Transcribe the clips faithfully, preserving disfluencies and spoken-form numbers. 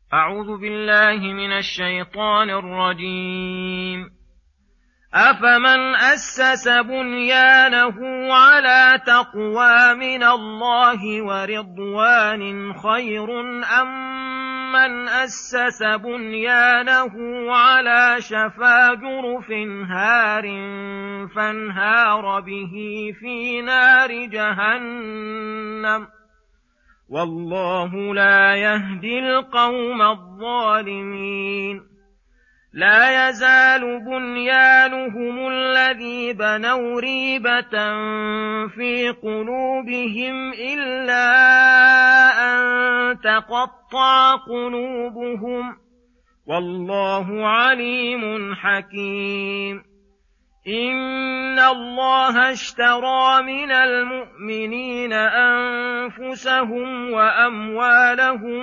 أعوذ بالله من الشيطان الرجيم. أفمن أسس بنيانه على تقوى من الله ورضوان خير أم من أسس بنيانه على شفا جرف هار فانهار به في نار جهنم والله لا يهدي القوم الظالمين. لا يزال بنيانهم الذي بنوا ريبة في قلوبهم إلا أن تقطع قلوبهم والله عليم حكيم. إن الله اشترى من المؤمنين أنفسهم وأموالهم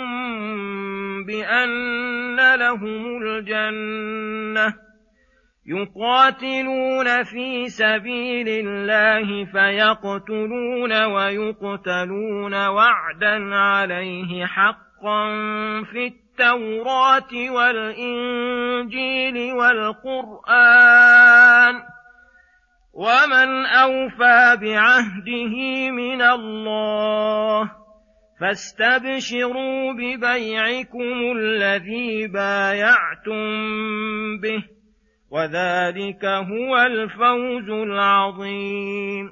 بأن لهم الجنة يقاتلون في سبيل الله فيقتلون ويقتلون وعدا عليه حقا في التوراة والإنجيل والقرآن ومن أوفى بعهده من الله فاستبشروا ببيعكم الذي بايعتم به وذلك هو الفوز العظيم.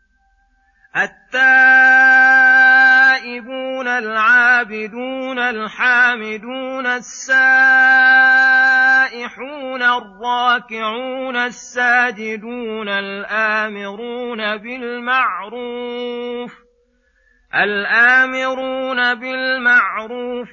التائبون العابدون الحامدون السائحون الراكعون الساجدون الآمرون بالمعروف الآمرون بالمعروف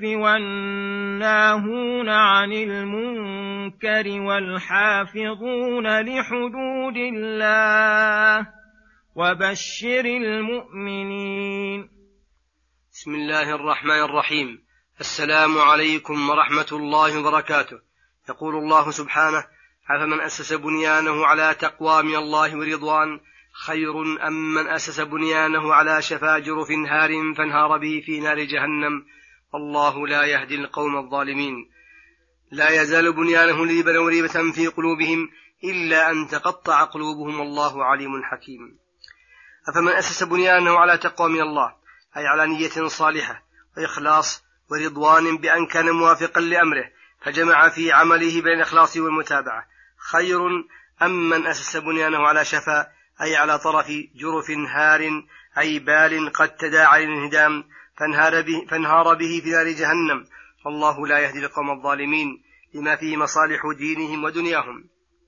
والناهون عن المنكر والحافظون لحدود الله وبشر المؤمنين. بسم الله الرحمن الرحيم. السلام عليكم ورحمة الله وبركاته. يقول الله سبحانه: أفمن أسس بنيانه على تقوى من الله ورضوان خير أم من أسس بنيانه على شفا جرف هار فانهار به في نار جهنم والله لا يهدي القوم الظالمين. لا يزال بنيانهم الذي بنوا ريبة في قلوبهم إلا أن تقطع قلوبهم والله عليم حكيم. أفمن أسس بنيانه على تقوى من الله أي على نية صالحة وإخلاص ورضوان بأن كان موافقا لأمره فجمع في عمله بين الإخلاص والمتابعة خير أم من أسس بنيانه على شفا أي على طرف جرف هار أي بال قد تداعى للانهدام فانهار به, فانهار به في نار جهنم والله لا يهدي القوم الظالمين لما فيه مصالح دينهم ودنياهم.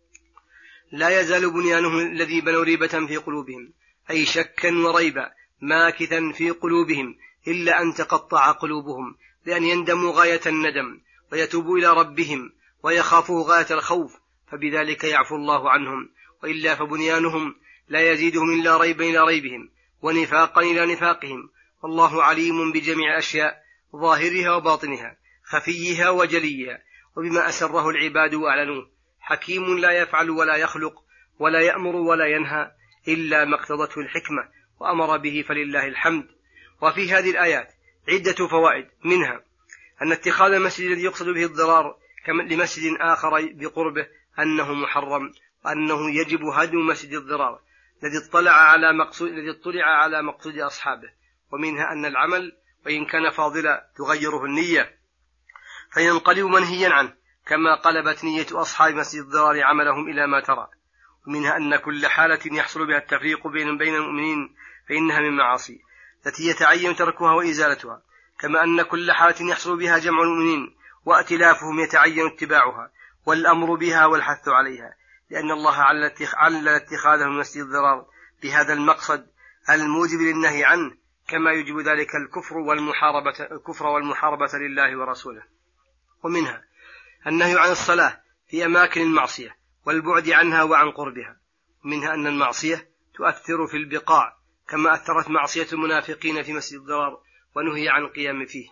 لا يزال بنيانهم الذي بنوا ريبة في قلوبهم أي شكا وريبا ماكثا في قلوبهم إلا أن تقطع قلوبهم لأن يندموا غاية الندم ويتوبوا إلى ربهم ويخافوا غاية الخوف فبذلك يعفو الله عنهم، وإلا فبنيانهم لا يزيدهم إلا ريبا إلى ريبهم ونفاقا إلى نفاقهم والله عليم بجميع الأشياء ظاهرها وباطنها خفيها وجليها وبما أسره العباد وأعلنوه حكيم لا يفعل ولا يخلق ولا يأمر ولا ينهى إلا ما اقتضته الحكمة وأمر به فلله الحمد. وفي هذه الآيات عدة فوائد، منها أن اتخاذ المسجد الذي يقصد به الضرار لمسجد آخر بقربه أنه محرم وأنه يجب هدم مسجد الضرار الذي اطلع على مقصود الذي اطلع على مقصود أصحابه. ومنها أن العمل وإن كان فاضلا تغيره النية فينقلب منهيا عنه كما قلبت نية أصحاب مسجد الضرار عملهم إلى ما ترى. ومنها أن كل حالة يحصل بها التفريق بين بين المؤمنين فإنها من معاصي التي يتعين تركها وإزالتها، كما أن كل حالة يحصل بها جمع المؤمنين وائتلافهم يتعين اتباعها والأمر بها والحث عليها، لأن الله علل اتخاذهم من مسجد الضرار بهذا المقصد الموجب للنهي عنه، كما يجب ذلك الكفر والمحاربة, الكفر والمحاربة لله ورسوله. ومنها النهي عن الصلاة في أماكن المعصية والبعد عنها وعن قربها. ومنها أن المعصية تؤثر في البقاع كما أثرت معصية المنافقين في مسجد الضرار ونهي عن القيام فيه.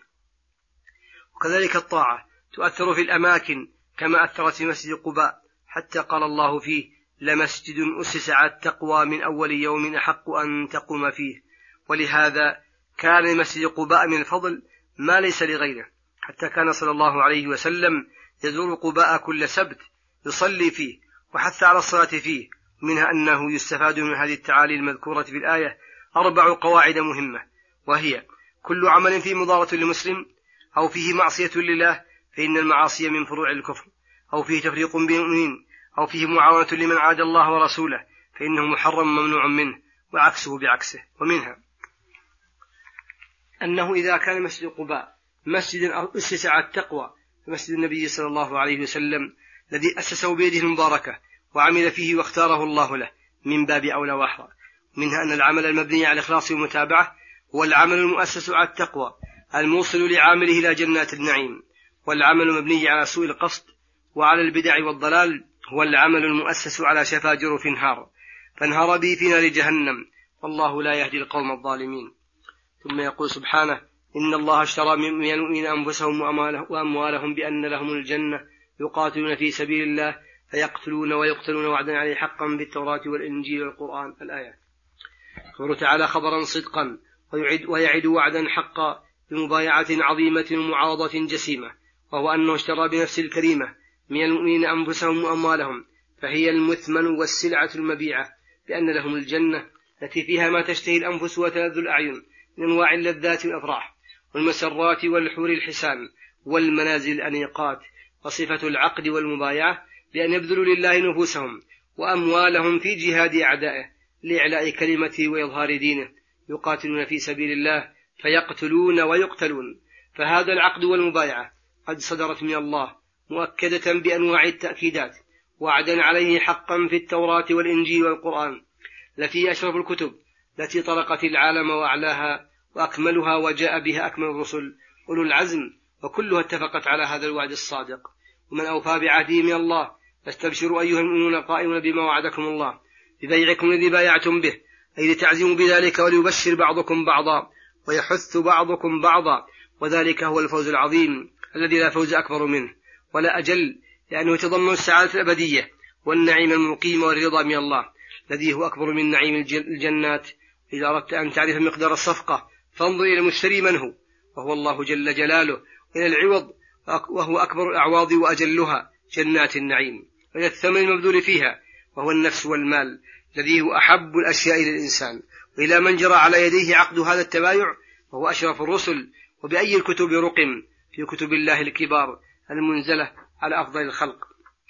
وكذلك الطاعة تؤثر في الأماكن كما أثرت في مسجد قباء، حتى قال الله فيه: لمسجد أسس على التقوى من أول يوم أحق أن تقوم فيه. ولهذا كان لمسجد قباء من الفضل ما ليس لغيره، حتى كان صلى الله عليه وسلم يزور قباء كل سبت يصلي فيه وحث على الصلاة فيه. منها أنه يستفاد من هذه التعالي المذكورة في الآية أربع قواعد مهمة، وهي: كل عمل فيه مضارة للمسلم أو فيه معصية لله فإن المعاصي من فروع الكفر، أو فيه تفريق بين المؤمنين، أو فيه معاونة لمن عاد الله ورسوله فإنه محرم ممنوع منه، وعكسه بعكسه. ومنها أنه إذا كان مسجد قباء مسجدا أسس على التقوى فمسجد النبي صلى الله عليه وسلم الذي أسسه بيده المباركة وعمل فيه واختاره الله له من باب أولى وأحرى. منها أن العمل المبني على الإخلاص والمتابعة هو العمل المؤسس على التقوى الموصل لعامله إلى جنات النعيم، والعمل المبني على سوء القصد وعلى البدع والضلال هو العمل المؤسس على شفا جرف هار فانهار به في نار جهنم، والله لا يهدي القوم الظالمين. ثم يقول سبحانه: إن الله اشترى من المؤمنين أنفسهم وأموالهم بأن لهم الجنة يقاتلون في سبيل الله فيقتلون ويقتلون وعدا عليه حقا بالتوراة والإنجيل والقرآن. الآيات. قوله تعالى خبرا صدقا ويعد, ويعد وعدا حقا بمبايعة عظيمة ومعاضة جسيمة، وهو أنه اشترى بنفس الكريمة من المؤمنين أنفسهم وأموالهم، فهي المثمن والسلعة المبيعة بأن لهم الجنة التي فيها ما تشتهي الأنفس وتلذ الأعين من أنواع اللذات والأفراح والمسرات والحور الحسان والمنازل الأنيقات. وصفة العقد والمبايعة بأن يبذلوا لله نفوسهم وأموالهم في جهاد أعدائه لإعلاء كلمته وإظهار دينه، يقاتلون في سبيل الله فيقتلون ويقتلون. فهذا العقد والمبايعة قد صدرت من الله مؤكدة بأنواع التأكيدات وعدا عليه حقا في التوراة والإنجيل والقرآن التي أشرف الكتب التي طرقت العالم وأعلاها وأكملها وجاء بها أكمل الرسل أولو العزم، وكلها اتفقت على هذا الوعد الصادق. ومن أوفى بعهده من الله فاستبشروا أيها المؤمنون القائمون بما وعدكم الله ببيعكم الذي بايعتم به، أي لتعزموا بذلك وليبشر بعضكم بعضا ويحث بعضكم بعضا، وذلك هو الفوز العظيم الذي لا فوز أكبر منه ولا أجل، لأنه يتضمن السعادة الأبدية والنعيم المقيم والرضا من الله الذي هو أكبر من نعيم الجنات. إذا أردت أن تعرف مقدار الصفقة فانظر إلى المشتري من هو، وهو الله جل جلاله، إلى العوض وهو أكبر الأعواض وأجلها جنات النعيم، وإلى الثمن المبذول فيها وهو النفس والمال الذي هو أحب الأشياء للإنسان، وإلى من جرى على يديه عقد هذا التبايع وهو أشرف الرسل. وبأي الكتب رقم؟ في كتب الله الكبار المنزلة على أفضل الخلق.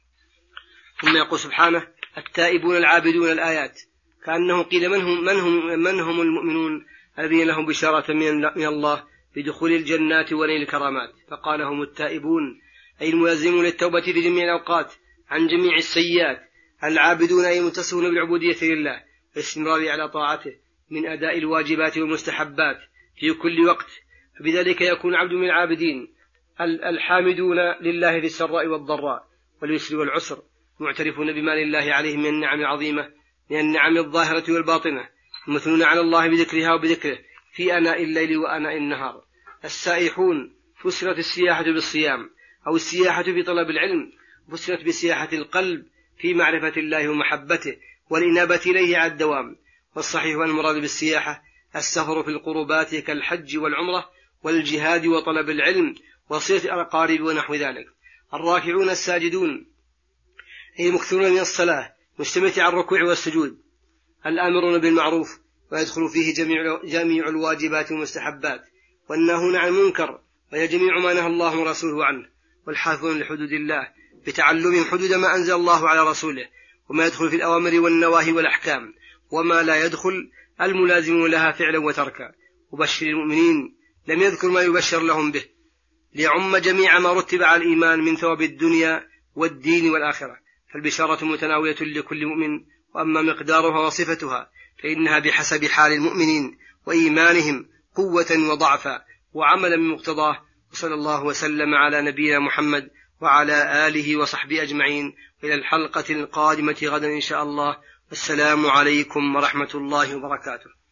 ثم يقول سبحانه: التائبون العابدون. الآيات. كأنه قيل من هم, من هم, من هم المؤمنون الذين لهم بشارة من الله بدخول الجنات ونيل الكرامات، فقال: هم التائبون أي الملازمون للتوبة في جميع الأوقات عن جميع السيئات، العابدون أي المتصفون بالعبودية لله والاستمرار على طاعته من أداء الواجبات والمستحبات في كل وقت، فبذلك يكون عبد من العابدين الحامدون لله في السراء والضراء واليسر والعسر، معترفون بما لله عليهم من النعم العظيمة من النعم الظاهرة والباطنة، مثنون على الله بذكرها وبذكره في آناء الليل وآناء النهار. السائحون فسرت السياحة بالصيام أو السياحة في طلب العلم، فسرت بسياحة القلب في معرفة الله ومحبته والإنابة إليه على الدوام. والصحيح والمراد بالسياحة السفر في القربات كالحج والعمرة والجهاد وطلب العلم وصلة الأقارب ونحو ذلك. الراكعون الساجدون أي مكثرون من الصلاة مجتمعة على الركوع والسجود، الآمرون بالمعروف ويدخل فيه جميع, جميع الواجبات والمستحبات، والناهون عن المنكر وهي جميع ما نهى الله ورسوله عنه، والحافظون لحدود الله بتعلمهم حدود ما أنزل الله على رسوله وما يدخل في الأوامر والنواهي والأحكام، وما لا يدخل الملازمون لها فعلا وتركا. وبشر المؤمنين لم يذكر ما يبشر لهم به ليعم جميع ما رتب على الإيمان من ثواب الدنيا والدين والآخرة، فالبشارة متناولة لكل مؤمن، وأما مقدارها وصفتها فإنها بحسب حال المؤمنين وإيمانهم قوة وضعفا وعملا من مقتضاه. وصلى الله وسلم على نبينا محمد وعلى آله وصحبه أجمعين، إلى الحلقة القادمة غدا إن شاء الله. والسلام عليكم ورحمة الله وبركاته.